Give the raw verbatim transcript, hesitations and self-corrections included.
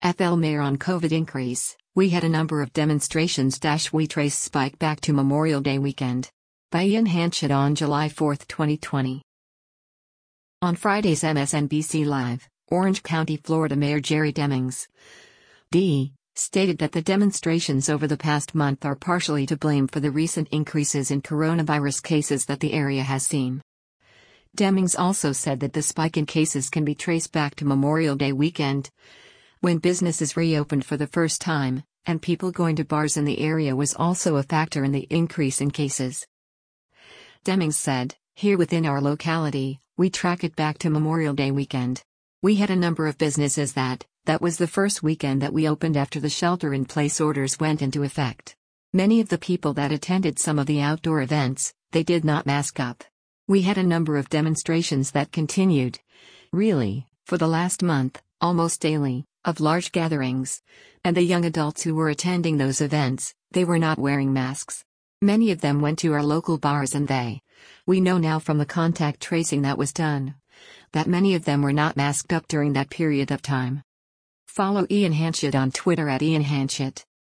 F L Mayor on COVID increase, we had a number of demonstrations. We trace spike back to Memorial Day weekend. By Ian Hanchett on July fourth, twenty twenty. On Friday's M S N B C Live, Orange County, Florida Mayor Jerry Demings, D. stated that the demonstrations over the past month are partially to blame for the recent increases in coronavirus cases that the area has seen. Demings also said that the spike in cases can be traced back to Memorial Day weekend, when businesses reopened for the first time, and people going to bars in the area was also a factor in the increase in cases. Demings said, "Here within our locality, we track it back to Memorial Day weekend. We had a number of businesses that, that was the first weekend that we opened after the shelter-in-place orders went into effect. Many of the people that attended some of the outdoor events, they did not mask up. We had a number of demonstrations that continued, really, for the last month, almost daily, of large gatherings. And the young adults who were attending those events, they were not wearing masks. Many of them went to our local bars and they, we know now from the contact tracing that was done, that many of them were not masked up during that period of time." Follow Ian Hanchett on Twitter at Ian Hanchett.